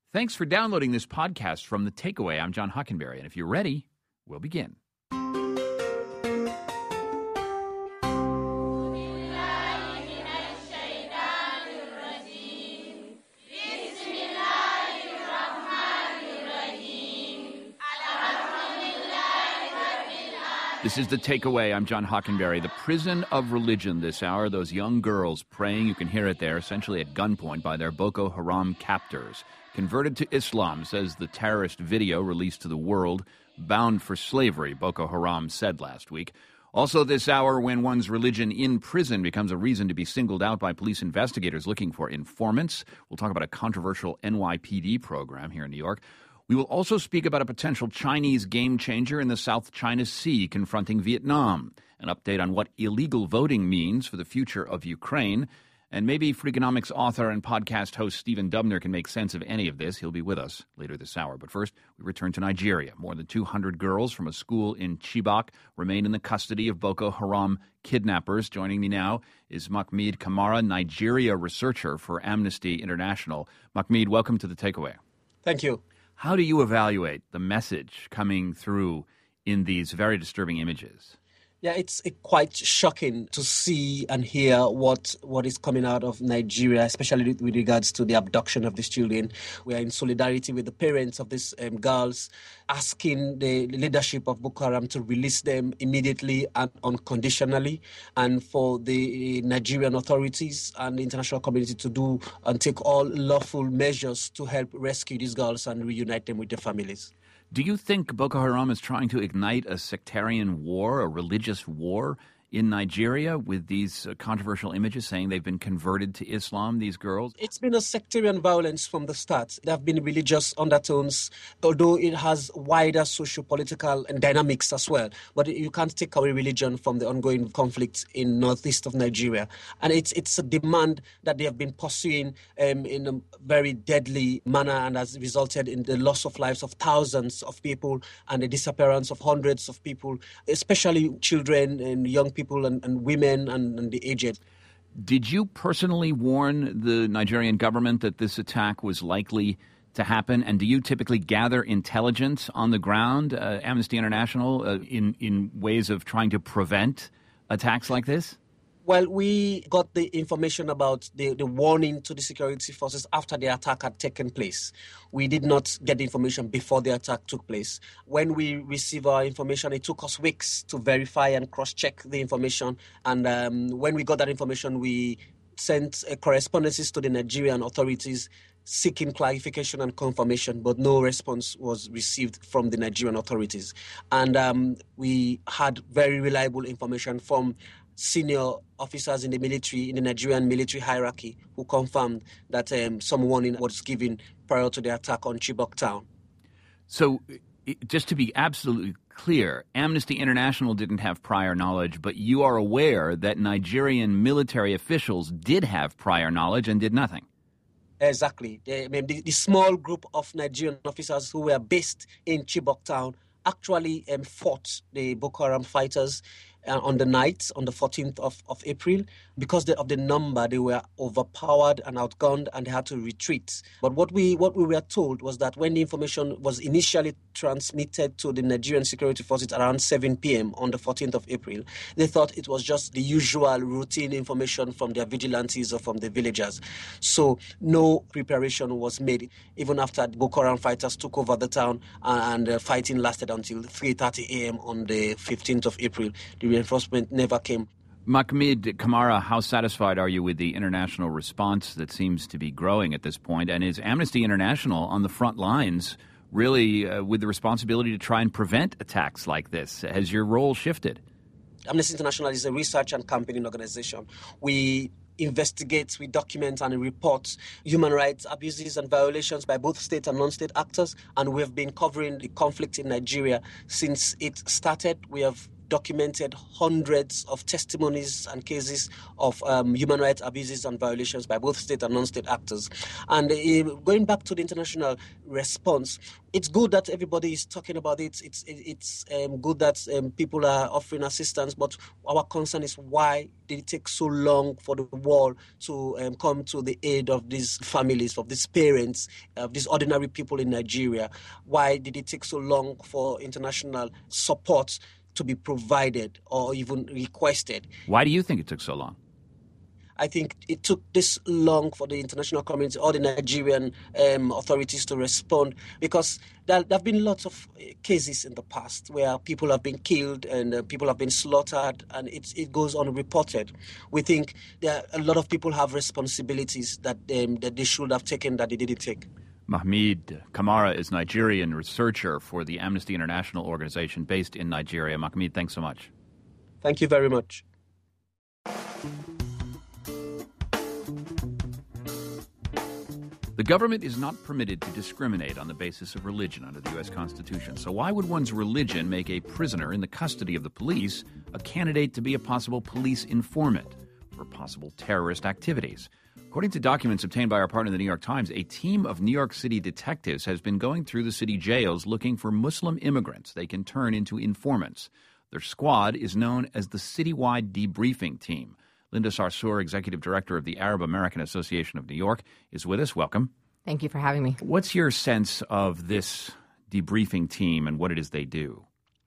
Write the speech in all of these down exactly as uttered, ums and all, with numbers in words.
Thanks for downloading this podcast from The Takeaway. I'm John Hockenberry, and if you're ready, we'll begin. This is The Takeaway. I'm John Hockenberry. The prison of religion this hour. Those young girls praying, you can hear it there, essentially at gunpoint by their Boko Haram captors. Converted to Islam, says the terrorist video released to the world. Bound for slavery, Boko Haram said last week. Also this hour, when one's religion in prison becomes a reason to be singled out by police investigators looking for informants. We'll talk about a controversial N Y P D program here in New York. We will also speak about a potential Chinese game changer in the South China Sea confronting Vietnam, an update on what illegal voting means for the future of Ukraine, and maybe Freakonomics author and podcast host Stephen Dubner can make sense of any of this. He'll be with us later this hour. But first, we return to Nigeria. More than two hundred girls from a school in Chibok remain in the custody of Boko Haram kidnappers. Joining me now is Mahmoud Kamara, Nigeria researcher for Amnesty International. Mahmoud, welcome to The Takeaway. Thank you. How do you evaluate the message coming through in these very disturbing images? Yeah, it's uh, quite shocking to see and hear what, what is coming out of Nigeria, especially with regards to the abduction of these children. We are in solidarity with the parents of these um, girls, asking the leadership of Boko Haram to release them immediately and unconditionally, and for the Nigerian authorities and the international community to do and take all lawful measures to help rescue these girls and reunite them with their families. Do you think Boko Haram is trying to ignite a sectarian war, a religious war in Nigeria with these uh, controversial images saying they've been converted to Islam, these girls? It's been a sectarian violence from the start. There have been religious undertones, although it has wider socio-political and dynamics as well. But you can't take away religion from the ongoing conflict in northeast of Nigeria. And it's it's a demand that they have been pursuing um, in a very deadly manner and has resulted in the loss of lives of thousands of people and the disappearance of hundreds of people, especially children and young people. people and, and women and, and the aged. Did you personally warn the Nigerian government that this attack was likely to happen? And do you typically gather intelligence on the ground, uh, Amnesty International, uh, in, in ways of trying to prevent attacks like this? Well, we got the information about the, the warning to the security forces after the attack had taken place. We did not get the information before the attack took place. When we received our information, it took us weeks to verify and cross-check the information. And um, when we got that information, we sent uh, correspondences to the Nigerian authorities seeking clarification and confirmation, but no response was received from the Nigerian authorities. And um, we had very reliable information from senior officers in the military, in the Nigerian military hierarchy, who confirmed that um, some warning was given prior to the attack on Chibok town. So, just to be absolutely clear, Amnesty International didn't have prior knowledge, but you are aware that Nigerian military officials did have prior knowledge and did nothing. Exactly. The, the, the small group of Nigerian officers who were based in Chibok town actually um, fought the Boko Haram fighters Uh, on the night, on the fourteenth of, of April. Because of the number, they were overpowered and outgunned and they had to retreat. But what we what we were told was that when the information was initially transmitted to the Nigerian security forces around seven p.m. on the fourteenth of April, they thought it was just the usual routine information from their vigilantes or from the villagers. So no preparation was made, even after the Boko Haram fighters took over the town and the fighting lasted until three thirty a.m. on the fifteenth of April. The reinforcement never came. Mahmoud Kamara, how satisfied are you with the international response that seems to be growing at this point? And is Amnesty International on the front lines really uh, with the responsibility to try and prevent attacks like this? Has your role shifted? Amnesty International is a research and campaigning organization. We investigate, we document and report human rights abuses and violations by both state and non-state actors. And we have been covering the conflict in Nigeria since it started. We have documented hundreds of testimonies and cases of um, human rights abuses and violations by both state and non-state actors. And uh, going back to the international response, it's good that everybody is talking about it. It's it's um, good that um, people are offering assistance, but our concern is why did it take so long for the world to um, come to the aid of these families, of these parents, of these ordinary people in Nigeria? Why did it take so long for international support to be provided or even requested? Why do you think it took so long? I think it took this long for the international community, all the Nigerian um, authorities to respond, because there, there have been lots of cases in the past where people have been killed and uh, people have been slaughtered, and it, it goes unreported. We think there are a lot of people have responsibilities that, um, that they should have taken that they didn't take. Mahmoud Kamara is Nigerian researcher for the Amnesty International organization based in Nigeria. Mahmoud, thanks so much. Thank you very much. The government is not permitted to discriminate on the basis of religion under the U S Constitution. So why would one's religion make a prisoner in the custody of the police a candidate to be a possible police informant for possible terrorist activities? According to documents obtained by our partner, the New York Times, a team of New York City detectives has been going through the city jails looking for Muslim immigrants they can turn into informants. Their squad is known as the Citywide Debriefing Team. Linda Sarsour, Executive Director of the Arab American Association of New York, is with us. Welcome. Thank you for having me. What's your sense of this debriefing team and what it is they do?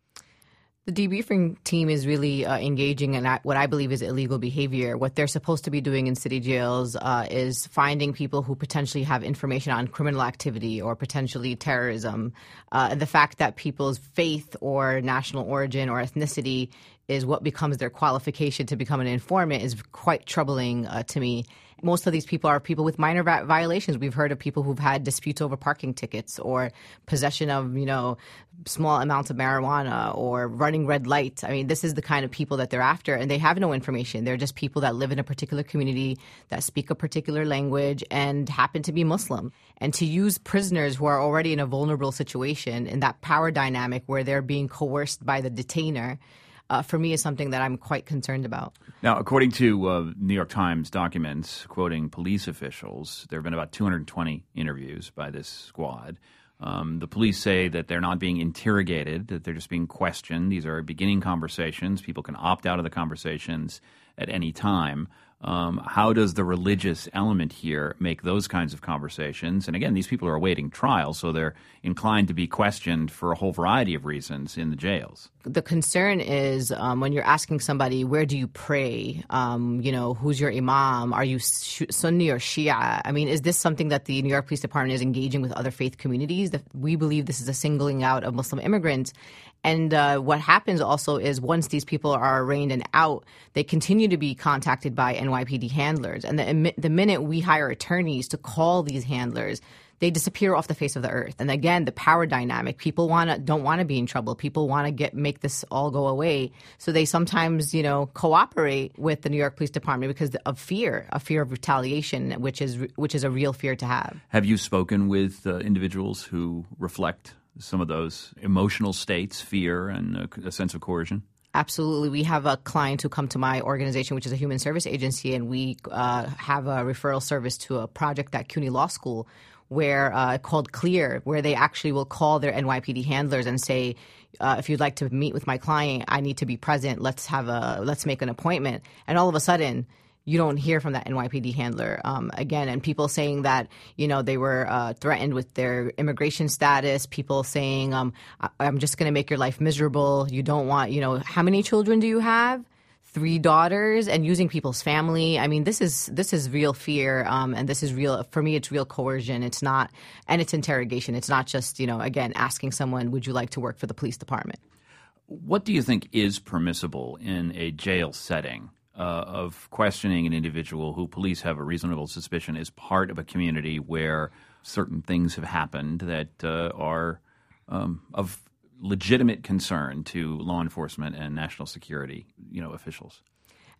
The debriefing team is really uh, engaging in what I believe is illegal behavior. What they're supposed to be doing in city jails uh, is finding people who potentially have information on criminal activity or potentially terrorism. Uh, and the fact that people's faith or national origin or ethnicity is what becomes their qualification to become an informant is quite troubling uh, to me. Most of these people are people with minor va- violations. We've heard of people who've had disputes over parking tickets or possession of, you know, small amounts of marijuana or running red lights. I mean, this is the kind of people that they're after, and they have no information. They're just people that live in a particular community, that speak a particular language, and happen to be Muslim. And to use prisoners who are already in a vulnerable situation in that power dynamic where they're being coerced by the detainer, Uh, for me, is something that I'm quite concerned about. Now, according to uh, New York Times documents quoting police officials, there have been about two hundred twenty interviews by this squad. Um, the police say that they're not being interrogated, that they're just being questioned. These are beginning conversations. People can opt out of the conversations at any time. Um, how does the religious element here make those kinds of conversations? And again, these people are awaiting trial, so they're inclined to be questioned for a whole variety of reasons in the jails. The concern is um, when you're asking somebody, where do you pray? Um, you know, who's your imam? Are you Sunni or Shia? I mean, is this something that the New York Police Department is engaging with other faith communities? That we believe this is a singling out of Muslim immigrants. And uh, what happens also is once these people are arraigned and out, they continue to be contacted by N Y P D handlers. And the, the minute we hire attorneys to call these handlers, they disappear off the face of the earth. And again, the power dynamic, people want to don't want to be in trouble. People want to get make this all go away. So they sometimes, you know, cooperate with the New York Police Department because of fear, a fear of retaliation, which is which is a real fear to have. Have you spoken with uh, individuals who reflect some of those emotional states, fear and a, a sense of coercion? Absolutely. We have a client who come to my organization, which is a human service agency, and we uh, have a referral service to a project at CUNY Law School where uh, called CLEAR, where they actually will call their N Y P D handlers and say, uh, if you'd like to meet with my client, I need to be present. Let's have a let's make an appointment. And all of a sudden, you don't hear from that N Y P D handler um, again. And people saying that, you know, they were uh, threatened with their immigration status, people saying, um, I'm just going to make your life miserable. You don't want, you know, how many children do you have? Three daughters, and using people's family. I mean, this is this is real fear, um, and this is real, for me, it's real coercion. It's not, and it's interrogation. It's not just, you know, again, asking someone, would you like to work for the police department? What do you think is permissible in a jail setting? Uh, of questioning an individual who police have a reasonable suspicion is part of a community where certain things have happened that uh, are um, of legitimate concern to law enforcement and national security, you know, officials?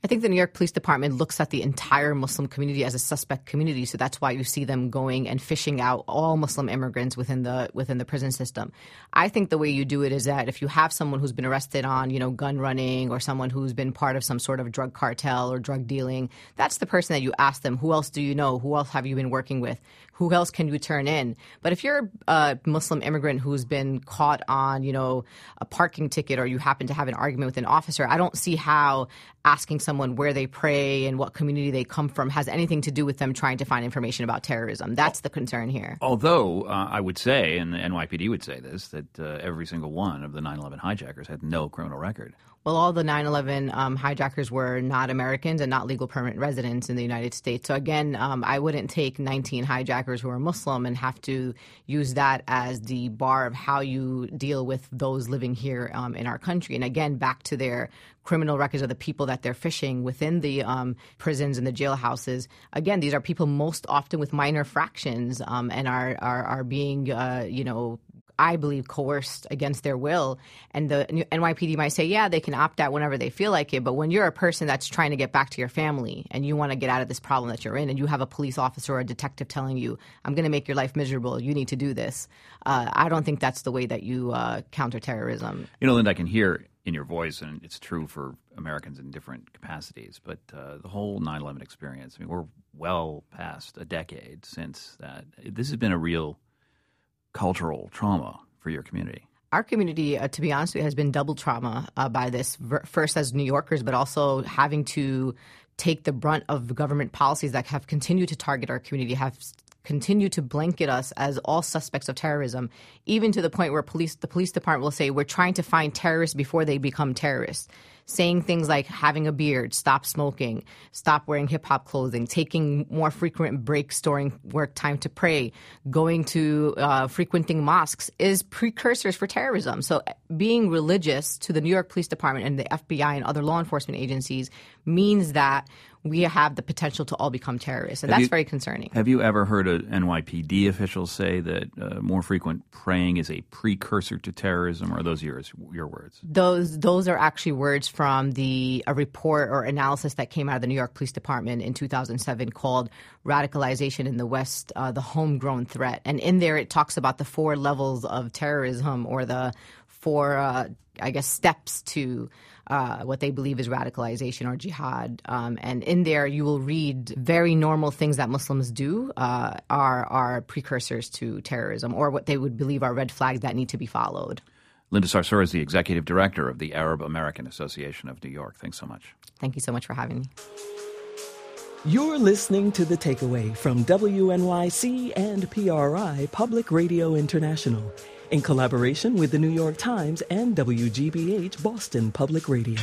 I think the New York Police Department looks at the entire Muslim community as a suspect community, so that's why you see them going and fishing out all Muslim immigrants within the within the prison system. I think the way you do it is that if you have someone who's been arrested on, you know, gun running, or someone who's been part of some sort of drug cartel or drug dealing, that's the person that you ask them, who else do you know? Who else have you been working with? Who else can you turn in? But if you're a Muslim immigrant who's been caught on, you know, a parking ticket, or you happen to have an argument with an officer, I don't see how asking someone where they pray and what community they come from has anything to do with them trying to find information about terrorism. That's the concern here. Although uh, I would say, and the N Y P D would say this, that uh, every single one of the nine eleven hijackers had no criminal record. Well, all the nine eleven um, hijackers were not Americans and not legal permanent residents in the United States. So again, um, I wouldn't take nineteen hijackers who are Muslim and have to use that as the bar of how you deal with those living here um, in our country. And again, back to their criminal records of the people that they're fishing within the um, prisons and the jailhouses. Again, these are people most often with minor fractions um, and are, are, are being, uh, you know, I believe, coerced against their will. And the N Y P D might say, yeah, they can opt out whenever they feel like it. But when you're a person that's trying to get back to your family and you want to get out of this problem that you're in, and you have a police officer or a detective telling you, I'm going to make your life miserable, you need to do this, uh, I don't think that's the way that you uh, counter terrorism. You know, Linda, I can hear in your voice, and it's true for Americans in different capacities, but uh, the whole nine eleven experience, I mean, we're well past a decade since that. This has been a real cultural trauma for your community. Our community, uh, to be honest with you, has been double trauma uh, by this, first as New Yorkers, but also having to take the brunt of government policies that have continued to target our community, have continue to blanket us as all suspects of terrorism, even to the point where police, the police department will say, we're trying to find terrorists before they become terrorists. Saying things like having a beard, stop smoking, stop wearing hip-hop clothing, taking more frequent breaks during work time to pray, going to uh, frequenting mosques is precursors for terrorism. So being religious to the New York Police Department and the F B I and other law enforcement agencies means that we have the potential to all become terrorists. And have that's you, very concerning. Have you ever heard an N Y P D official say that uh, more frequent praying is a precursor to terrorism, or are those yours, your words? Those those are actually words from the a report or analysis that came out of the New York Police Department in two thousand seven called Radicalization in the West, uh, the Homegrown Threat. And in there it talks about the four levels of terrorism, or the four, uh, I guess, steps to Uh, what they believe is radicalization or jihad. Um, and in there, you will read very normal things that Muslims do uh, are, are precursors to terrorism, or what they would believe are red flags that need to be followed. Linda Sarsour is the executive director of the Arab American Association of New York. Thanks so much. Thank you so much for having me. You're listening to The Takeaway from W N Y C and P R I Public Radio International, in collaboration with the New York Times and W G B H Boston Public Radio.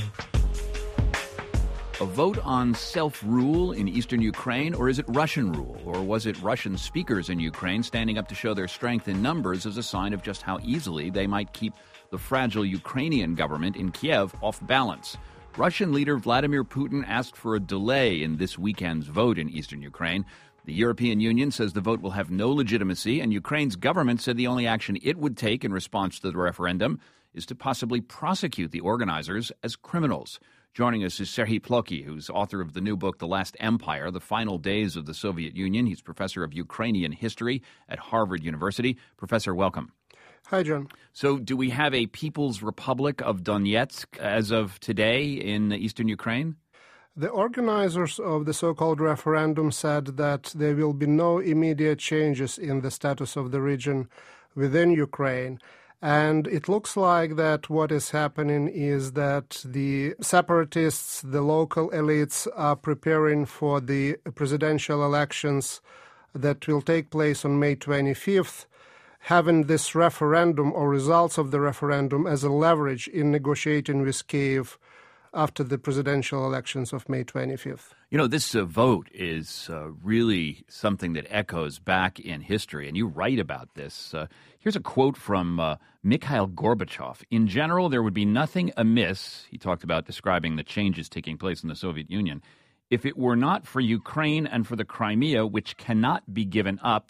A vote on self-rule in eastern Ukraine, or is it Russian rule? Or was it Russian speakers in Ukraine standing up to show their strength in numbers as a sign of just how easily they might keep the fragile Ukrainian government in Kiev off balance? Russian leader Vladimir Putin asked for a delay in this weekend's vote in eastern Ukraine. The European Union says the vote will have no legitimacy, and Ukraine's government said the only action it would take in response to the referendum is to possibly prosecute the organizers as criminals. Joining us is Serhiy Plokhy, who's author of the new book, The Last Empire, The Final Days of the Soviet Union. He's professor of Ukrainian history at Harvard University. Professor, welcome. Hi, John. So do we have a People's Republic of Donetsk as of today in eastern Ukraine? The organizers of the so-called referendum said that there will be no immediate changes in the status of the region within Ukraine. And it looks like that what is happening is that the separatists, the local elites, are preparing for the presidential elections that will take place on May twenty-fifth, having this referendum or results of the referendum as a leverage in negotiating with Kyiv after the presidential elections of May twenty-fifth. You know, this uh, vote is uh, really something that echoes back in history, and you write about this. Uh, here's a quote from uh, Mikhail Gorbachev. In general, there would be nothing amiss, he talked about describing the changes taking place in the Soviet Union, if it were not for Ukraine and for the Crimea, which cannot be given up.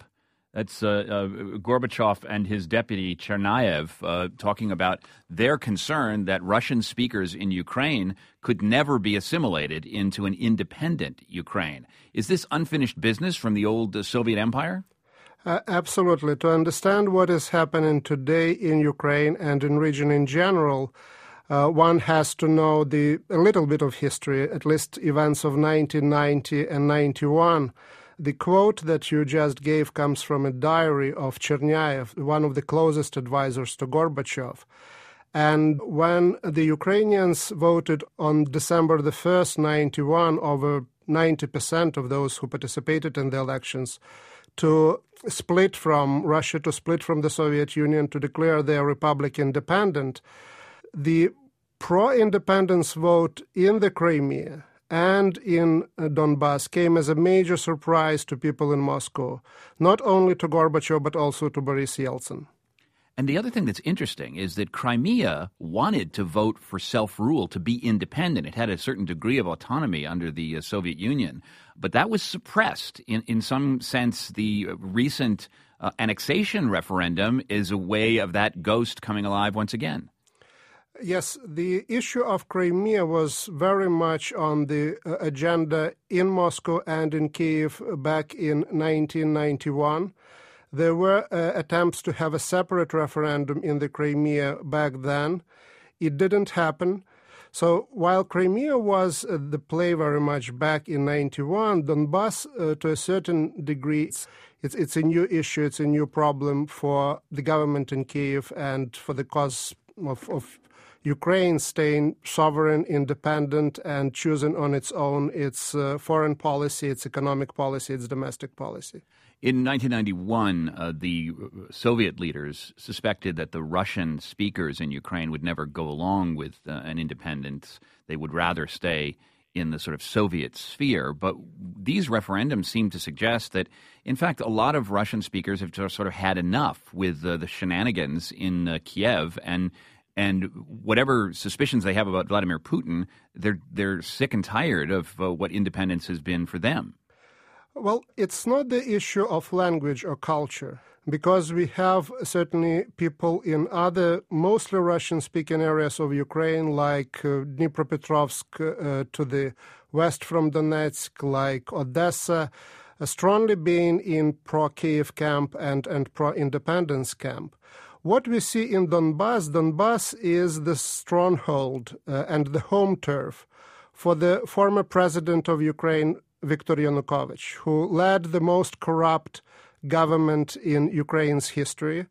That's uh, uh, Gorbachev and his deputy Chernayev uh, talking about their concern that Russian speakers in Ukraine could never be assimilated into an independent Ukraine. Is this unfinished business from the old uh, Soviet Empire? Uh, absolutely. To understand what is happening today in Ukraine and in region in general, uh, one has to know the a little bit of history, at least events of nineteen ninety and ninety-one. The quote that you just gave comes from a diary of Chernayev, one of the closest advisors to Gorbachev. And when the Ukrainians voted on December the first, ninety-one, over ninety percent of those who participated in the elections, to split from Russia, to split from the Soviet Union, to declare their republic independent, the pro-independence vote in the Crimea and in Donbass came as a major surprise to people in Moscow, not only to Gorbachev, but also to Boris Yeltsin. And the other thing that's interesting is that Crimea wanted to vote for self-rule, to be independent. It had a certain degree of autonomy under the uh, Soviet Union, but that was suppressed. In, in some sense, the recent uh, annexation referendum is a way of that ghost coming alive once again. Yes, the issue of Crimea was very much on the uh, agenda in Moscow and in Kiev back in nineteen ninety-one. There were uh, attempts to have a separate referendum in the Crimea back then. It didn't happen. So while Crimea was uh, the play very much back in ninety-one, Donbass, uh, to a certain degree, it's, it's, it's a new issue, it's a new problem for the government in Kiev and for the cause of, of Ukraine staying sovereign, independent, and choosing on its own its uh, foreign policy, its economic policy, its domestic policy. In nineteen ninety-one, uh, the Soviet leaders suspected that the Russian speakers in Ukraine would never go along with uh, an independence. They would rather stay in the sort of Soviet sphere. But these referendums seem to suggest that, in fact, a lot of Russian speakers have sort of had enough with uh, the shenanigans in uh, Kiev, and And whatever suspicions they have about Vladimir Putin, they're they're sick and tired of uh, what independence has been for them. Well, it's not the issue of language or culture, because we have certainly people in other mostly Russian-speaking areas of Ukraine, like uh, Dnipropetrovsk uh, to the west from Donetsk, like Odessa, uh, strongly being in pro-Kiev camp and, and pro-independence camp. What we see in Donbass, Donbass is the stronghold uh, and the home turf for the former president of Ukraine, Viktor Yanukovych, who led the most corrupt government in Ukraine's history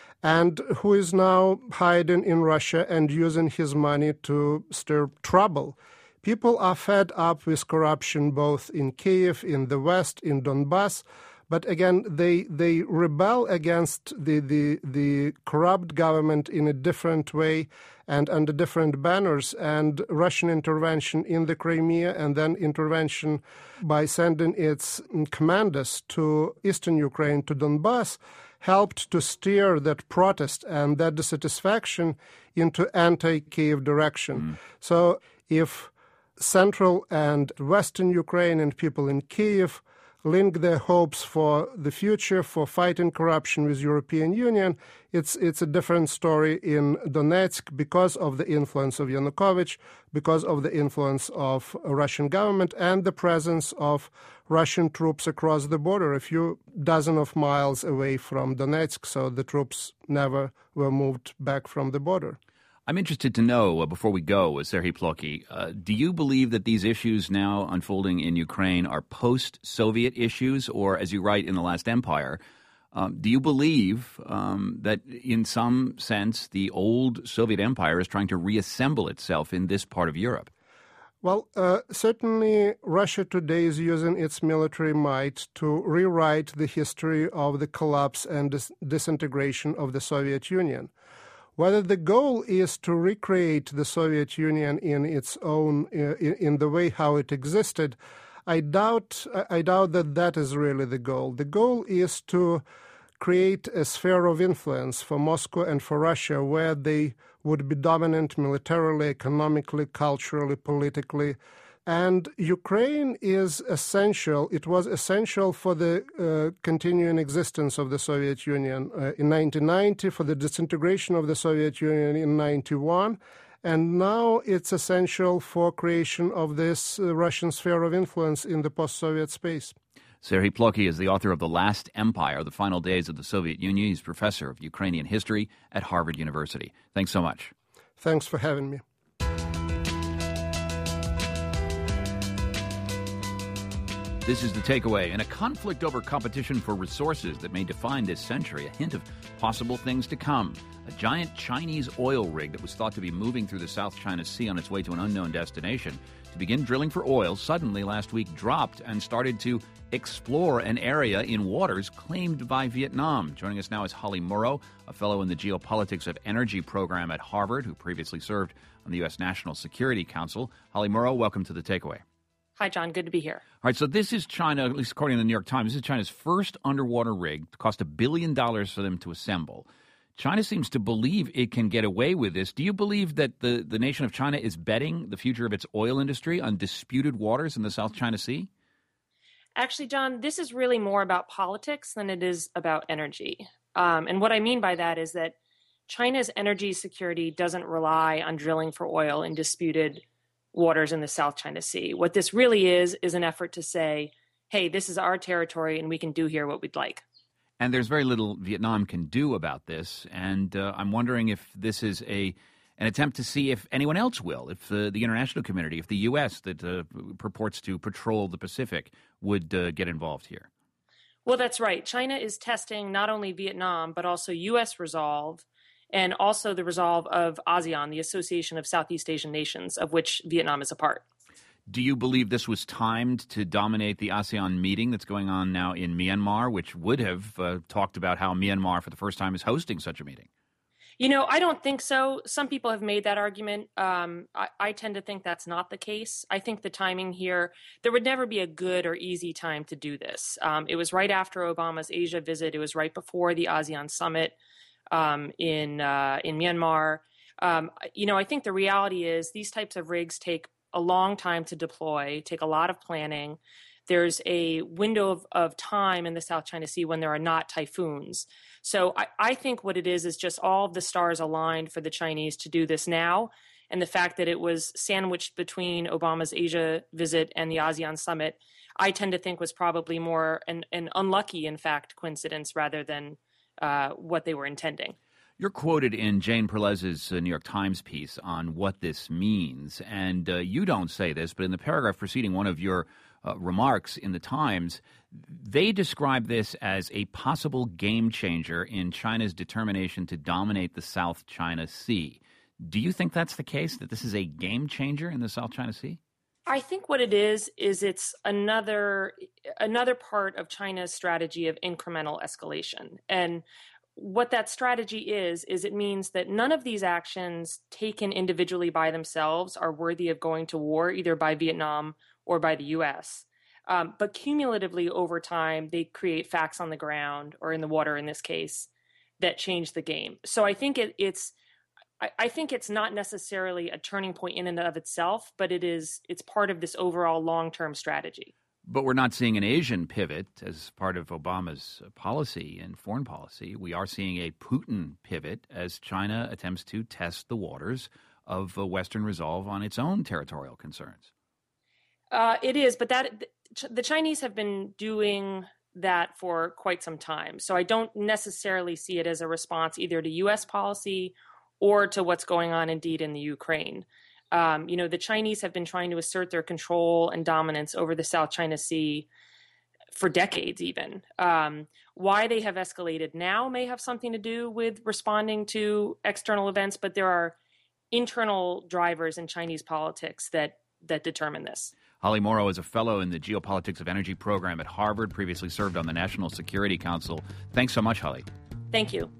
and who is now hiding in Russia and using his money to stir trouble. People are fed up with corruption both in Kiev, in the West, in Donbass. But again, they they rebel against the, the, the corrupt government in a different way and under different banners. And Russian intervention in the Crimea and then intervention by sending its commanders to eastern Ukraine, to Donbass, helped to steer that protest and that dissatisfaction into anti-Kiev direction. Mm. So if central and western Ukraine and people in Kiev link their hopes for the future, for fighting corruption with European Union, it's it's a different story in Donetsk because of the influence of Yanukovych, because of the influence of a Russian government and the presence of Russian troops across the border, a few dozen of miles away from Donetsk, so the troops never were moved back from the border. I'm interested to know, uh, before we go, uh, Serhiy Plokhy, uh, do you believe that these issues now unfolding in Ukraine are post-Soviet issues, or, as you write in The Last Empire, um, do you believe um, that in some sense the old Soviet Empire is trying to reassemble itself in this part of Europe? Well, uh, certainly Russia today is using its military might to rewrite the history of the collapse and dis- disintegration of the Soviet Union. Whether the goal is to recreate the Soviet Union in its own, uh, in, in the way how it existed, I doubt, I doubt that that is really the goal. The goal is to create a sphere of influence for Moscow and for Russia where they would be dominant militarily, economically, culturally, politically, And Ukraine is essential. It was essential for the uh, continuing existence of the Soviet Union uh, in nineteen ninety, for the disintegration of the Soviet Union in ninety-one. And now it's essential for creation of this uh, Russian sphere of influence in the post-Soviet space. Serhiy Plokhy is the author of The Last Empire, The Final Days of the Soviet Union. He's professor of Ukrainian history at Harvard University. Thanks so much. Thanks for having me. This is The Takeaway. In a conflict over competition for resources that may define this century, a hint of possible things to come. A giant Chinese oil rig that was thought to be moving through the South China Sea on its way to an unknown destination to begin drilling for oil suddenly last week dropped and started to explore an area in waters claimed by Vietnam. Joining us now is Holly Murrow, a fellow in the Geopolitics of Energy program at Harvard, who previously served on the U S National Security Council. Holly Murrow, welcome to The Takeaway. Hi, John. Good to be here. All right, so this is China, at least according to the New York Times, this is China's first underwater rig. It cost a billion dollars for them to assemble. China seems to believe it can get away with this. Do you believe that the, the nation of China is betting the future of its oil industry on disputed waters in the South China Sea? Actually, John, this is really more about politics than it is about energy. Um, and what I mean by that is that China's energy security doesn't rely on drilling for oil in disputed waters in the South China Sea. What this really is, is an effort to say, hey, this is our territory and we can do here what we'd like. And there's very little Vietnam can do about this. And uh, I'm wondering if this is a an attempt to see if anyone else will, if uh, the international community, if the U S that uh, purports to patrol the Pacific would uh, get involved here. Well, that's right. China is testing not only Vietnam, but also U S resolve and also the resolve of ASEAN, the Association of Southeast Asian Nations, of which Vietnam is a part. Do you believe this was timed to dominate the ASEAN meeting that's going on now in Myanmar, which would have uh, talked about how Myanmar for the first time is hosting such a meeting? You know, I don't think so. Some people have made that argument. Um, I, I tend to think that's not the case. I think the timing here, there would never be a good or easy time to do this. Um, it was right after Obama's Asia visit. It was right before the ASEAN summit um, in uh, in Myanmar. Um, you know, I think the reality is these types of rigs take a long time to deploy, take a lot of planning. There's a window of, of time in the South China Sea when there are not typhoons. So I, I think what it is is just all of the stars aligned for the Chinese to do this now. And the fact that it was sandwiched between Obama's Asia visit and the ASEAN summit, I tend to think was probably more an, an unlucky, in fact, coincidence rather than uh, what they were intending. You're quoted in Jane Perlez's uh, New York Times piece on what this means, and uh, you don't say this, but in the paragraph preceding one of your uh, remarks in the Times, they describe this as a possible game changer in China's determination to dominate the South China Sea. Do you think that's the case, that this is a game changer in the South China Sea? I think what it is, is it's another another part of China's strategy of incremental escalation. And what that strategy is, is it means that none of these actions taken individually by themselves are worthy of going to war, either by Vietnam or by the U S. Um, but cumulatively over time, they create facts on the ground or in the water in this case that change the game. So I think it, it's I, I think it's not necessarily a turning point in and of itself, but it is it's part of this overall long-term strategy. But we're not seeing an Asian pivot as part of Obama's policy and foreign policy. We are seeing a Putin pivot as China attempts to test the waters of Western resolve on its own territorial concerns. Uh, it is, but that the Chinese have been doing that for quite some time. So I don't necessarily see it as a response either to U S policy or to what's going on indeed in the Ukraine. Um, you know, the Chinese have been trying to assert their control and dominance over the South China Sea for decades even. Um, why they have escalated now may have something to do with responding to external events, but there are internal drivers in Chinese politics that that determine this. Holly Murrow is a fellow in the Geopolitics of Energy program at Harvard, previously served on the National Security Council. Thanks so much, Holly. Thank you.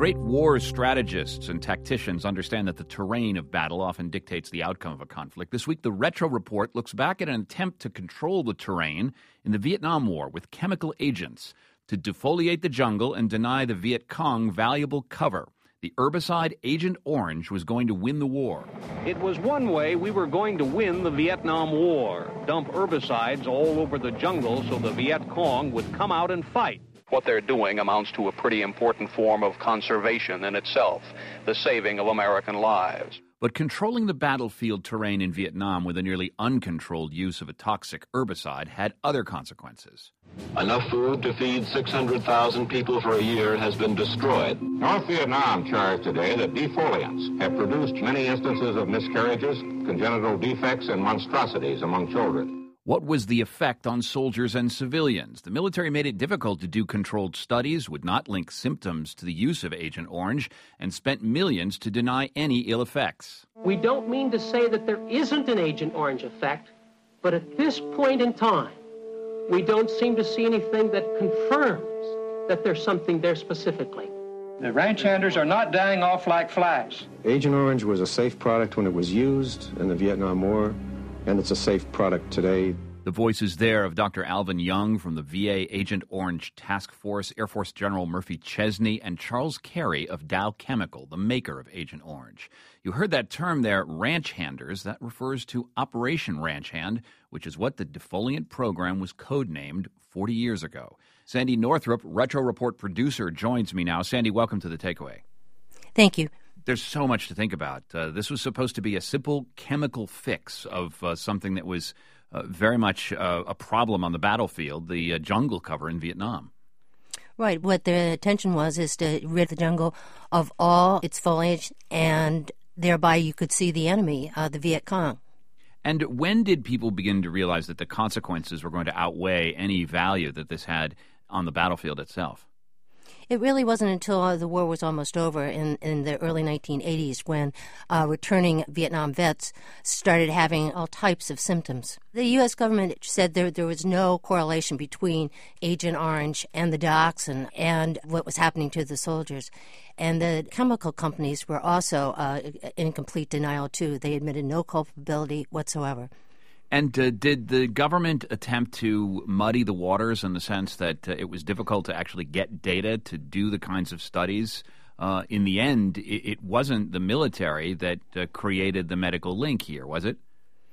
great war strategists and tacticians understand that the terrain of battle often dictates the outcome of a conflict. This week, the Retro Report looks back at an attempt to control the terrain in the Vietnam War with chemical agents to defoliate the jungle and deny the Viet Cong valuable cover. The herbicide Agent Orange was going to win the war. It was one way we were going to win the Vietnam War. Dump herbicides all over the jungle so the Viet Cong would come out and fight. What they're doing amounts to a pretty important form of conservation in itself, the saving of American lives. But controlling the battlefield terrain in Vietnam with a nearly uncontrolled use of a toxic herbicide had other consequences. Enough food to feed six hundred thousand people for a year has been destroyed. North Vietnam charged today that defoliants have produced many instances of miscarriages, congenital defects, and monstrosities among children. What was the effect on soldiers and civilians? The military made it difficult to do controlled studies, would not link symptoms to the use of Agent Orange, and spent millions to deny any ill effects. We don't mean to say that there isn't an Agent Orange effect, but at this point in time, we don't seem to see anything that confirms that there's something there specifically. The ranch handers are not dying off like flies. Agent Orange was a safe product when it was used in the Vietnam War, and it's a safe product today. The voices there of Doctor Alvin Young from the V A Agent Orange Task Force, Air Force General Murphy Chesney, and Charles Carey of Dow Chemical, the maker of Agent Orange. You heard that term there, ranch handers. That refers to Operation Ranch Hand, which is what the defoliant program was codenamed forty years ago. Sandy Northrup, Retro Report producer, joins me now. Sandy, welcome to The Takeaway. Thank you. There's so much to think about. Uh, this was supposed to be a simple chemical fix of uh, something that was uh, very much uh, a problem on the battlefield, the uh, jungle cover in Vietnam. Right. What the intention was is to rid the jungle of all its foliage, and thereby you could see the enemy, uh, the Viet Cong. And when did people begin to realize that the consequences were going to outweigh any value that this had on the battlefield itself? It really wasn't until uh, the war was almost over in, in the early nineteen eighties when uh, returning Vietnam vets started having all types of symptoms. The U S government said there there was no correlation between Agent Orange and the dioxin and what was happening to the soldiers. And the chemical companies were also uh, in complete denial, too. They admitted no culpability whatsoever. And uh, did the government attempt to muddy the waters in the sense that uh, it was difficult to actually get data to do the kinds of studies? Uh, in the end, it, it wasn't the military that uh, created the medical link here, was it?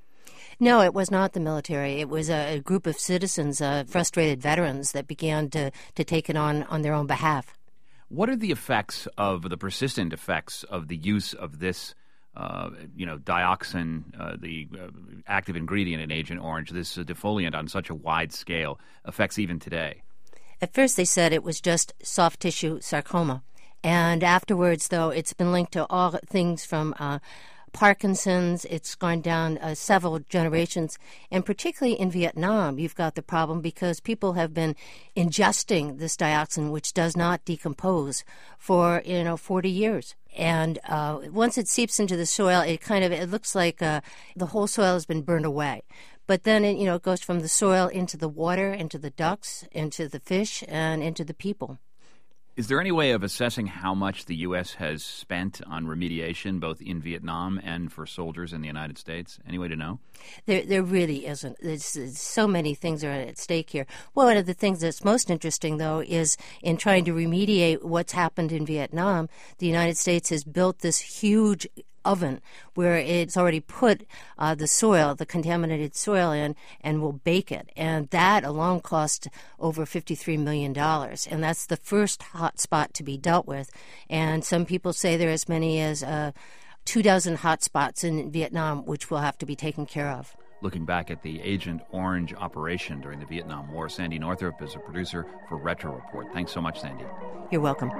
No, it was not the military. It was a, a group of citizens, uh, frustrated veterans, that began to, to take it on on their own behalf. What are the effects of the persistent effects of the use of this Uh, you know, dioxin, uh, the uh, active ingredient in Agent Orange, this uh, defoliant on such a wide scale, affects even today? At first they said it was just soft tissue sarcoma. And afterwards, though, it's been linked to all things from uh, Parkinson's. It's gone down uh, several generations. And particularly in Vietnam, you've got the problem because people have been ingesting this dioxin, which does not decompose, for, you know, forty years. And uh, once it seeps into the soil, it kind of, it looks like uh, the whole soil has been burned away. But then, it, you know, it goes from the soil into the water, into the ducks, into the fish, and into the people. Is there any way of assessing how much the U S has spent on remediation, both in Vietnam and for soldiers in the United States? Any way to know? There, there really isn't. There's, there's so many things are at stake here. Well, one of the things that's most interesting, though, is in trying to remediate what's happened in Vietnam, the United States has built this huge oven where it's already put uh, the soil, the contaminated soil in, and will bake it. And that alone cost over fifty-three million dollars. And that's the first hot spot to be dealt with. And some people say there are as many as uh, two dozen hot spots in Vietnam, which will have to be taken care of. Looking back at the Agent Orange operation during the Vietnam War, Sandy Northrup is a producer for Retro Report. Thanks so much, Sandy. You're welcome.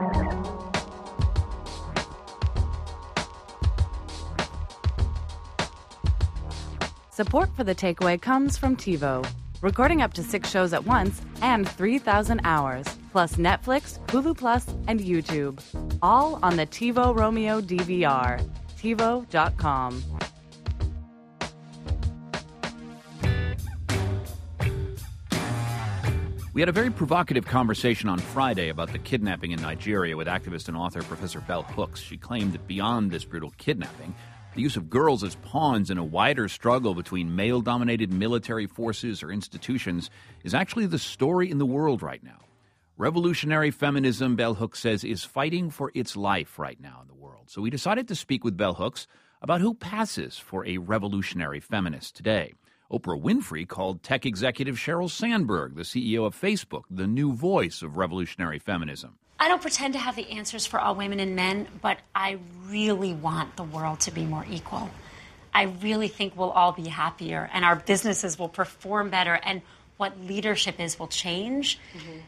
Support for The Takeaway comes from TiVo. Recording up to six shows at once and three thousand hours, plus Netflix, Hulu Plus, and YouTube. All on the TiVo Romeo D V R. TiVo dot com. We had a very provocative conversation on Friday about the kidnapping in Nigeria with activist and author Professor Bell Hooks. She claimed that beyond this brutal kidnapping, the use of girls as pawns in a wider struggle between male-dominated military forces or institutions is actually the story in the world right now. Revolutionary feminism, Bell Hooks says, is fighting for its life right now in the world. So we decided to speak with Bell Hooks about who passes for a revolutionary feminist today. Oprah Winfrey called tech executive Sheryl Sandberg, the C E O of Facebook, the new voice of revolutionary feminism. I don't pretend to have the answers for all women and men, but I really want the world to be more equal. I really think we'll all be happier and our businesses will perform better and what leadership is will change. Mm-hmm.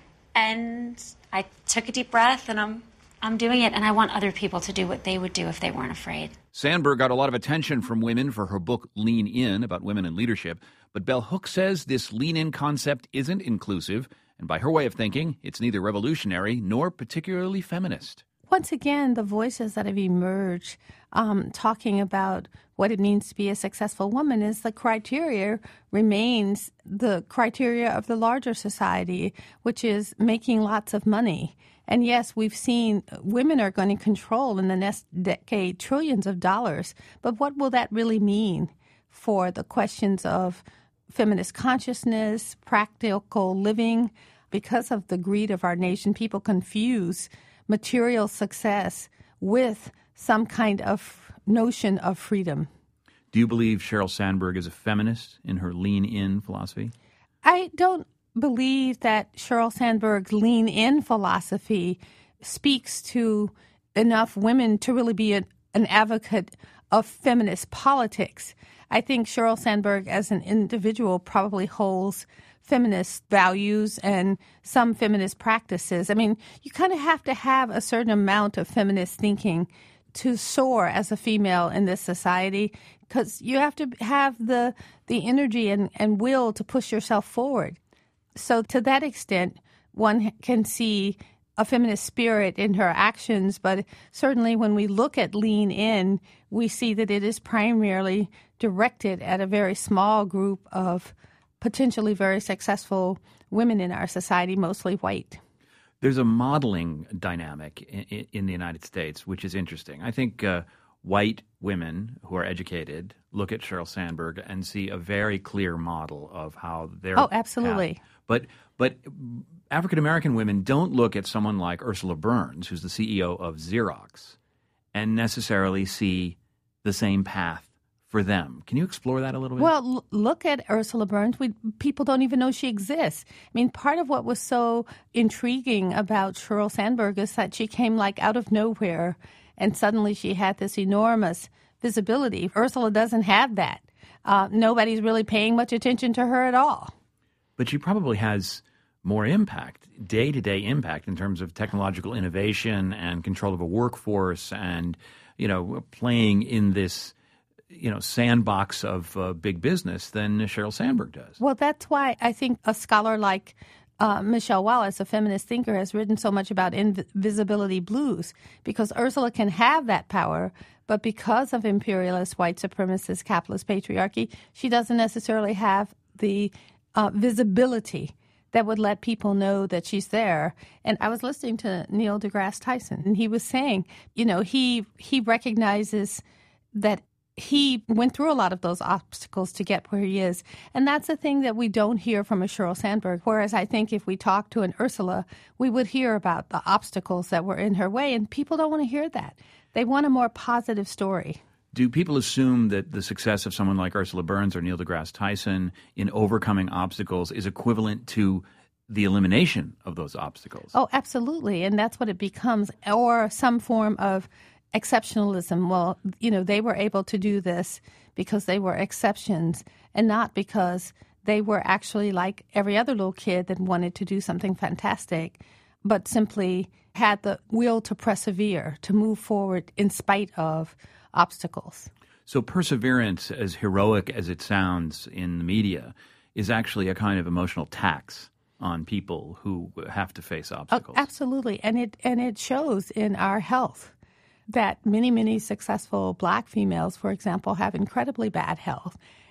And I took a deep breath and I'm I'm doing it, and I want other people to do what they would do if they weren't afraid. Sandberg got a lot of attention from women for her book Lean In, about women in leadership. But Bell Hooks says this lean in concept isn't inclusive, and by her way of thinking, it's neither revolutionary nor particularly feminist. Once again, the voices that have emerged um, talking about what it means to be a successful woman is the criteria remains the criteria of the larger society, which is making lots of money. And yes, we've seen women are going to control in the next decade trillions of dollars. But what will that really mean for the questions of feminist consciousness, practical living? Because of the greed of our nation, people confuse material success with some kind of notion of freedom. Do you believe Sheryl Sandberg is a feminist in her lean-in philosophy? I don't believe that Sheryl Sandberg's lean-in philosophy speaks to enough women to really be a, an advocate of feminist politics. I think Sheryl Sandberg as an individual probably holds feminist values and some feminist practices. I mean, you kind of have to have a certain amount of feminist thinking to soar as a female in this society, because you have to have the the energy and, and will to push yourself forward. So to that extent, one can see a feminist spirit in her actions, but certainly when we look at Lean In, we see that it is primarily directed at a very small group of potentially very successful women in our society, mostly white. There's a modeling dynamic in, in the United States, which is interesting. I think uh, white women who are educated look at Sheryl Sandberg and see a very clear model of how they're... Oh, absolutely. Path. But but African-American women don't look at someone like Ursula Burns, who's the C E O of Xerox, and necessarily see the same path for them. Can you explore that a little bit? Well, l- look at Ursula Burns. We, people don't even know she exists. I mean, part of what was so intriguing about Sheryl Sandberg is that she came like out of nowhere, and suddenly she had this enormous visibility. Ursula doesn't have that. Uh, nobody's really paying much attention to her at all. But she probably has more impact, day-to-day impact in terms of technological innovation and control of a workforce and, you know, playing in this, you know, sandbox of uh, big business than Sheryl Sandberg does. Well, that's why I think a scholar like uh, Michelle Wallace, a feminist thinker, has written so much about invisibility blues, because Ursula can have that power, but because of imperialist, white supremacist, capitalist patriarchy, she doesn't necessarily have the uh, visibility that would let people know that she's there. And I was listening to Neil deGrasse Tyson, and he was saying, you know, he he recognizes that he went through a lot of those obstacles to get where he is. And that's the thing that we don't hear from a Sheryl Sandberg. Whereas I think if we talk to an Ursula, we would hear about the obstacles that were in her way. And people don't want to hear that. They want a more positive story. Do people assume that the success of someone like Ursula Burns or Neil deGrasse Tyson in overcoming obstacles is equivalent to the elimination of those obstacles? Oh, absolutely. And that's what it becomes, or some form of exceptionalism. Well, you know, they were able to do this because they were exceptions and not because they were actually like every other little kid that wanted to do something fantastic, but simply had the will to persevere, to move forward in spite of obstacles. So perseverance, as heroic as it sounds in the media, is actually a kind of emotional tax on people who have to face obstacles. Oh, absolutely. And it and it shows in our health that many, many successful black females, for example, have incredibly bad health.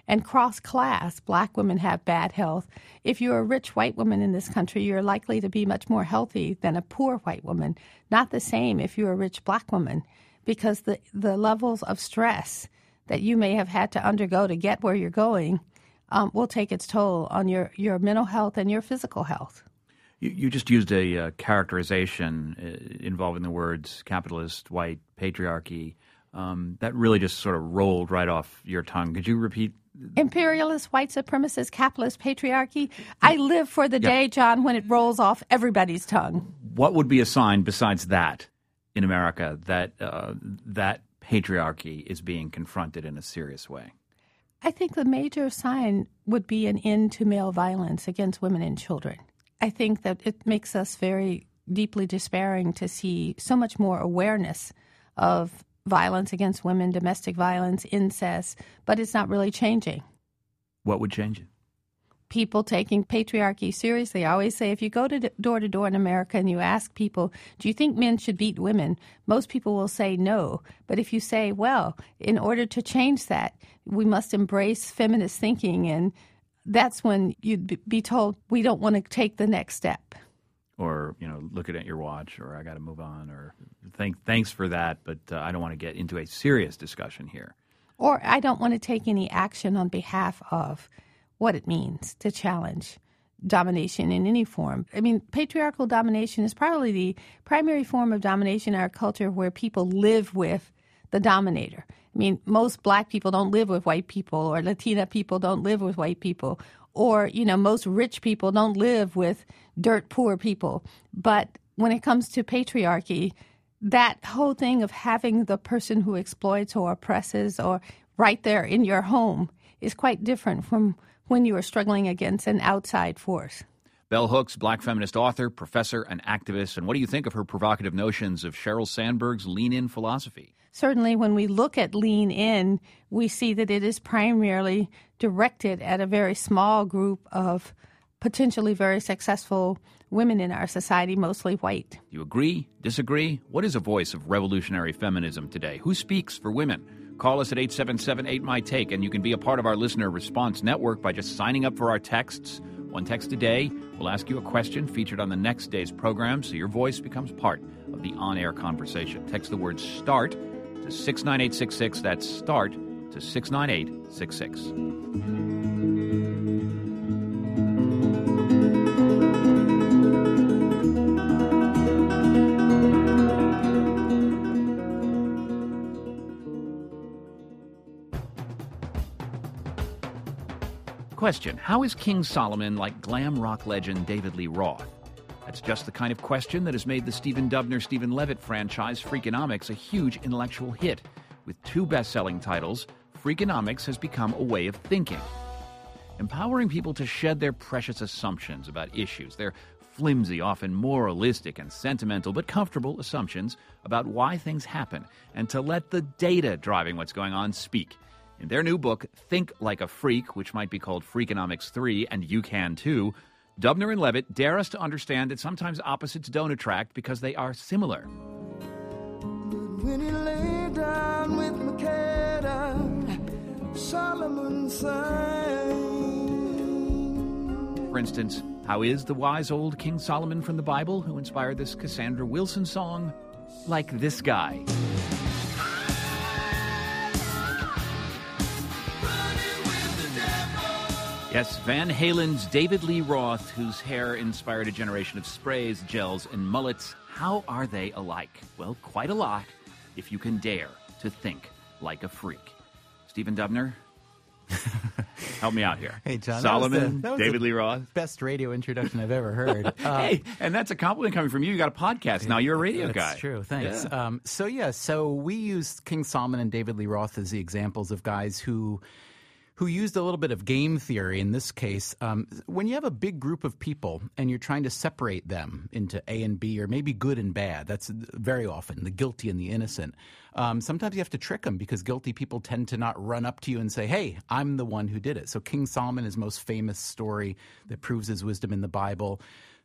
And cross-class, black women have bad health. If you're a rich white woman in this country, you're likely to be much more healthy than a poor white woman. Not the same if you're a rich black woman, because the, the levels of stress that you may have had to undergo to get where you're going um, will take its toll on your, your mental health and your physical health. You, you just used a uh, characterization uh, involving the words capitalist, white, patriarchy. Um, that really just sort of rolled right off your tongue. Could you repeat? Imperialist, white supremacist, capitalist, patriarchy. I live for the yeah. day, John, when it rolls off everybody's tongue. What would be a sign besides that in America that uh, that patriarchy is being confronted in a serious way? I think the major sign would be an end to male violence against women and children. I think that it makes us very deeply despairing to see so much more awareness of violence against women, domestic violence, incest, but it's not really changing. What would change it? People taking patriarchy seriously. I always say if you go to door to door in America and you ask people, do you think men should beat women? Most people will say no. But if you say, well, in order to change that, we must embrace feminist thinking, and that's when you'd be told we don't want to take the next step. Or, you know, looking at your watch, or I got to move on, or thank, thanks for that, but uh, I don't want to get into a serious discussion here. Or I don't want to take any action on behalf of what it means to challenge domination in any form. I mean, patriarchal domination is probably the primary form of domination in our culture where people live with the dominator. I mean, most black people don't live with white people, or Latina people don't live with white people. Or, you know, most rich people don't live with dirt poor people. But when it comes to patriarchy, that whole thing of having the person who exploits or oppresses or right there in your home is quite different from when you are struggling against an outside force. Bell Hooks, black feminist author, professor, and activist. And what do you think of her provocative notions of Sheryl Sandberg's lean-in philosophy? Certainly, when we look at lean in, we see that it is primarily directed at a very small group of potentially very successful women in our society, mostly white. Do you agree? Disagree? What is a voice of revolutionary feminism today? Who speaks for women? Call us at eight seven seven eight M Y Take, and you can be a part of our listener response network by just signing up for our texts. One text a day. We'll ask you a question featured on the next day's program, so your voice becomes part of the on-air conversation. Text the word START to six nine eight six six. That's START to six nine eight six six. Question: how is King Solomon like glam rock legend David Lee Roth? That's just the kind of question that has made the Stephen Dubner, Stephen Levitt franchise Freakonomics a huge intellectual hit. With two best-selling titles, Freakonomics has become a way of thinking, empowering people to shed their precious assumptions about issues, their flimsy, often moralistic and sentimental but comfortable assumptions about why things happen, and to let the data driving what's going on speak. In their new book, Think Like a Freak, which might be called Freakonomics three, and You Can Too, Dubner and Levitt dare us to understand that sometimes opposites don't attract because they are similar. When he lay down with Makeda, Solomon sang. For instance, how is the wise old King Solomon from the Bible, who inspired this Cassandra Wilson song, like this guy? Yes, Van Halen's David Lee Roth, whose hair inspired a generation of sprays, gels, and mullets. How are they alike? Well, quite a lot, if you can dare to think like a freak. Stephen Dubner, help me out here. Hey, John. Solomon, that was the, that was David the Lee Roth. Best radio introduction I've ever heard. Uh, hey, and that's a compliment coming from you. You got a podcast now. You're a radio that's guy. That's true. Thanks. Yeah. Um, so, yeah, so we used King Solomon and David Lee Roth as the examples of guys who... who used a little bit of game theory in this case. Um, when you have a big group of people and you're trying to separate them into A and B, or maybe good and bad, that's very often the guilty and the innocent. Um, sometimes you have to trick them because guilty people tend to not run up to you and say, hey, I'm the one who did it. So King Solomon, his most famous story that proves his wisdom in the Bible.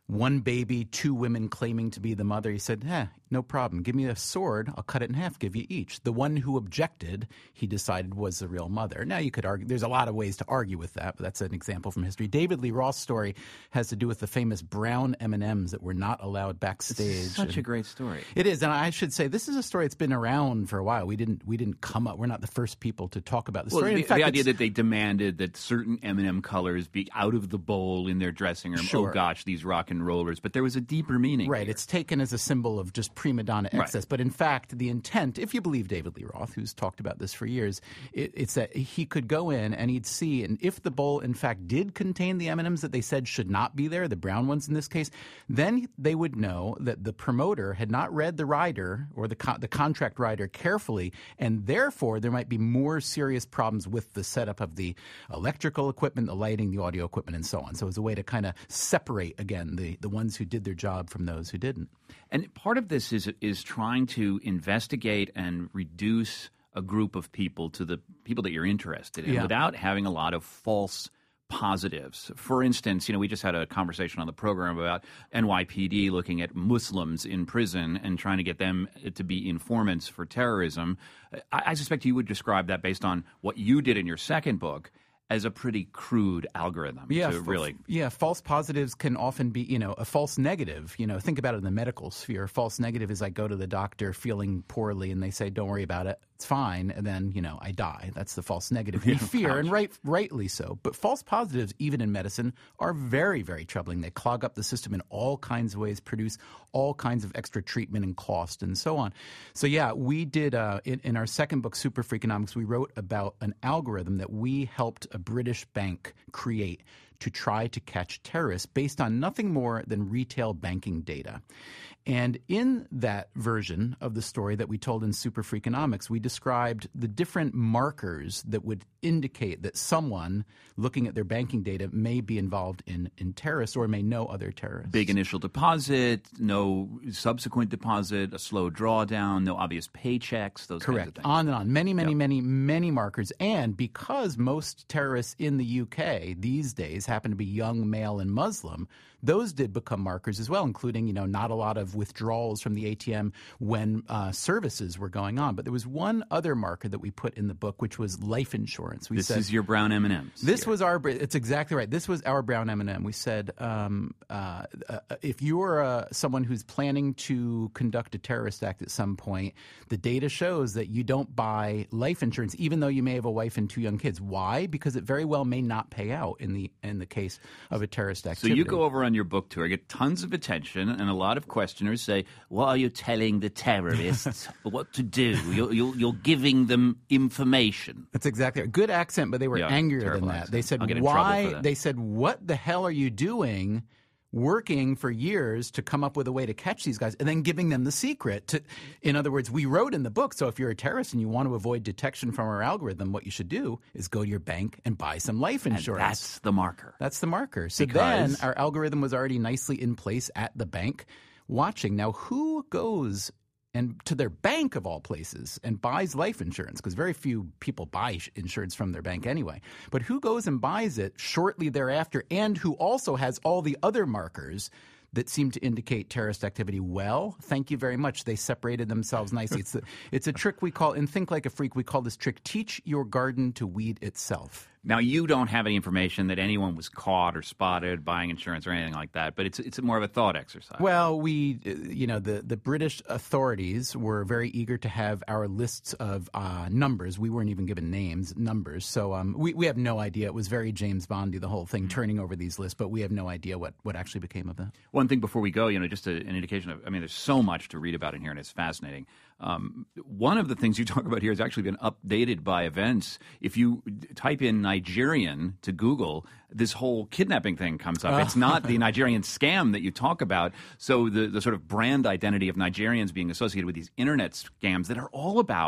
one baby, two women claiming to be the mother. He said, eh, no problem. Give me a sword. I'll cut it in half, give you each. The one who objected, he decided was the real mother. Now, you could argue. There's a lot of ways to argue with that, but that's an example from history. David Lee Roth's story has to do with the famous brown M and M's that were not allowed backstage. It's such and a great story. It is, and I should say this is a story that's been around for a while. We didn't we didn't come up. We're not the first people to talk about the Well, story. the, in fact, the idea that they demanded that certain M and M colors be out of the bowl in their dressing room. Sure. Oh, gosh, these rock and rollers. But there was a deeper meaning. Right. here. It's taken as a symbol of just prima donna excess. Right. But in fact, the intent, if you believe David Lee Roth, who's talked about this for years, it, it's that he could go in and he'd see, and if the bowl, in fact, did contain the M and M's that they said should not be there, the brown ones in this case, then they would know that the promoter had not read the rider or the, co- the contract rider carefully, and therefore there might be more serious problems with the setup of the electrical equipment, the lighting, the audio equipment, and so on. So it was a way to kind of separate, again, the, the ones who did their job from those who didn't. And part of this is is trying to investigate and reduce a group of people to the people that you're interested in Yeah. without having a lot of false positives. For instance, you know, we just had a conversation on the program about N Y P D looking at Muslims in prison and trying to get them to be informants for terrorism. I, I suspect you would describe that, based on what you did in your second book, as a pretty crude algorithm. Yeah, to f- really. Yeah, false positives can often be, you know, a false negative. You know, think about it in the medical sphere. A false negative is I go to the doctor feeling poorly and they say, don't worry about it, it's fine. And then, you know, I die. That's the false negative we fear, and right, rightly so. But false positives, even in medicine, are very, very troubling. They clog up the system in all kinds of ways, produce all kinds of extra treatment and cost and so on. So, yeah, we did, uh, in, in our second book, Super Freakonomics, we wrote about an algorithm that we helped a British bank create to try to catch terrorists based on nothing more than retail banking data. And in that version of the story that we told in Super Freakonomics, we described the different markers that would indicate that someone looking at their banking data may be involved in, in terrorists or may know other terrorists. Big initial deposit, no subsequent deposit, a slow drawdown, no obvious paychecks, those Correct. kinds of things. On and on. Many, many, Yep. many, many markers. And because most terrorists in the U K these days happen to be young, male, and Muslim, those did become markers as well, including, you know, not a lot of withdrawals from the A T M when uh, services were going on. But there was one other marker that we put in the book, which was life insurance. We This said, is your brown M and M's. This was our. It's exactly right. This was our brown M and M. We said, um, uh, uh, if you're uh, someone who's planning to conduct a terrorist act at some point, the data shows that you don't buy life insurance, even though you may have a wife and two young kids. Why? Because it very well may not pay out in the in the case of a terrorist So activity. you go over on your book tour, get tons of attention, and a lot of questioners say, "What are you telling the terrorists what to do? You're, you're, you're giving them information." That's exactly right. Good accent, but they were Yeah, angrier than terrible that. accent. They said, I'll get in trouble for "Why?" that. They said, "What the hell are you doing?" Working for years to come up with a way to catch these guys and then giving them the secret. To, in other words, we wrote in the book, so if you're a terrorist and you want to avoid detection from our algorithm, what you should do is go to your bank and buy some life And insurance. that's the marker. That's the marker. So Because- then our algorithm was already nicely in place at the bank watching. Now, who goes and to their bank of all places and buys life insurance? Because very few people buy sh- insurance from their bank anyway. But who goes and buys it shortly thereafter, and who also has all the other markers that seem to indicate terrorist activity? Well, thank you very much. They separated themselves nicely. It's a, it's a trick we call, in Think Like a Freak, we call this trick, teach your garden to weed itself. Now, you don't have any information that anyone was caught or spotted buying insurance or anything like that, but it's it's more of a thought exercise. Well, we, uh, you know, the, the British authorities were very eager to have our lists of uh, numbers. We weren't even given names, numbers. So um, we, we have no idea. It was very James Bondy, the whole thing, turning over these lists, but we have no idea what, what actually became of that. One thing before we go, you know, just a, an indication of, I mean, there's so much to read about in here, and it's fascinating. Um, one of the things you talk about here has actually been updated by events. If you type in Nigerian to Google, this whole kidnapping thing comes up. It's not the Nigerian scam that you talk about. So the, the sort of brand identity of Nigerians being associated with these internet scams that are all about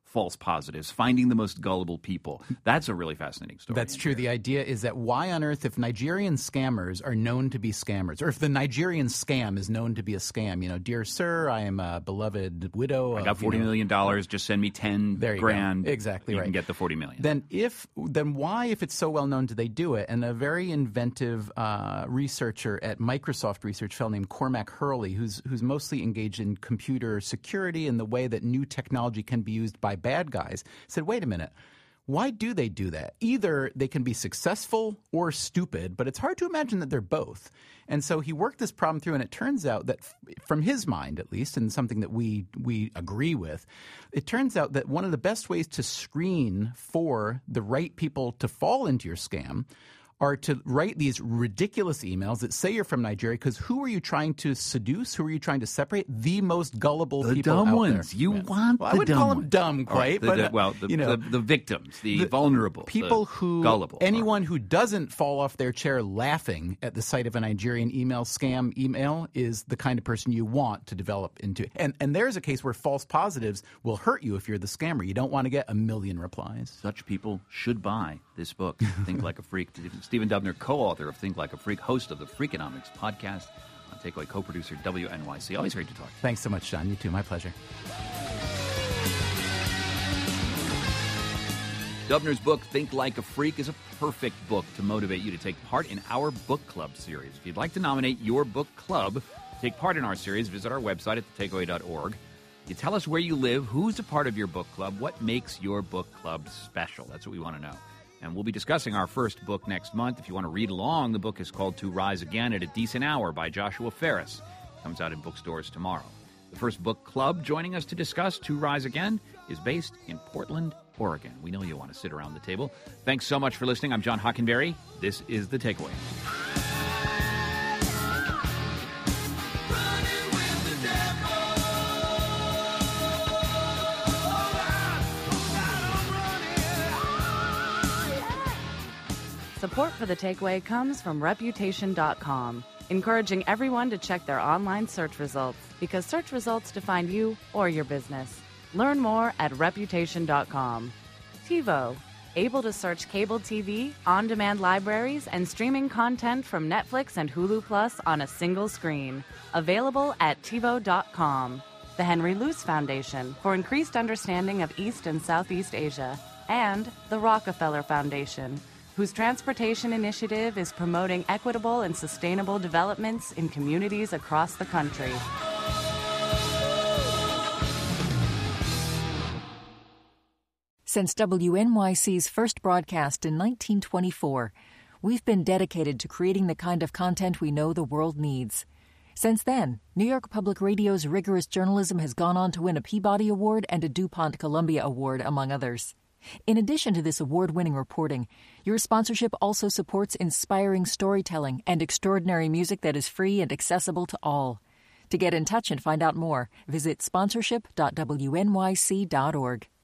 false positives, finding the most gullible people. That's a really fascinating story. That's true. The idea is that why on earth, if Nigerian scammers are known to be scammers, or if the Nigerian scam is known to be a scam, you know, dear sir, I am a beloved widow. I got forty you know, million dollars. Just send me ten there you grand. Go. Exactly you right. You can get the forty million. Then if then why, if it's so well known, do they do it? And a very inventive uh, researcher at Microsoft Research, a fellow named Cormac Hurley, who's who's mostly engaged in computer security and the way that new technology can be used by bad guys, said, wait a minute. Why do they do that? Either they can be successful or stupid, but it's hard to imagine that they're both. And so he worked this problem through, and it turns out that from his mind, at least, and something that we we agree with, it turns out that one of the best ways to screen for the right people to fall into your scam are to write these ridiculous emails that say you're from Nigeria, because who are you trying to seduce? Who are you trying to separate? The most gullible the people dumb out ones. there. You yes. want well, the I wouldn't dumb call them ones. dumb quite, Right. The, but the, uh, well, the, you know, the, the victims, the, the vulnerable, people the who gullible. Anyone who doesn't fall off their chair laughing at the sight of a Nigerian email scam email is the kind of person you want to develop into. And and there's a case where false positives will hurt you if you're the scammer. You don't want to get a million replies. Such people should buy this book, Think Like a Freak. Stephen Dubner, co-author of Think Like a Freak, host of the Freakonomics podcast, on Takeaway, co-producer, W N Y C. Always great to talk to you. Thanks so much, John. You too. My pleasure. Dubner's book, Think Like a Freak, is a perfect book to motivate you to take part in our book club series. If you'd like to nominate your book club, take part in our series, visit our website at the takeaway dot org. You tell us where you live, who's a part of your book club, what makes your book club special. That's what we want to know. And we'll be discussing our first book next month. If you want to read along, the book is called To Rise Again at a Decent Hour by Joshua Ferris. Comes out in bookstores tomorrow. The first book club joining us to discuss To Rise Again is based in Portland, Oregon. We know you want to sit around the table. Thanks so much for listening. I'm John Hockenberry. This is The Takeaway. Support for The Takeaway comes from Reputation dot com, encouraging everyone to check their online search results because search results define you or your business. Learn more at Reputation dot com. TiVo, able to search cable T V, on-demand libraries, and streaming content from Netflix and Hulu Plus on a single screen. Available at TiVo dot com. The Henry Luce Foundation for increased understanding of East and Southeast Asia. And the Rockefeller Foundation, whose transportation initiative is promoting equitable and sustainable developments in communities across the country. Since W N Y C's first broadcast in nineteen twenty-four, we've been dedicated to creating the kind of content we know the world needs. Since then, New York Public Radio's rigorous journalism has gone on to win a Peabody Award and a DuPont Columbia Award, among others. In addition to this award-winning reporting, your sponsorship also supports inspiring storytelling and extraordinary music that is free and accessible to all. To get in touch and find out more, visit sponsorship dot w n y c dot org.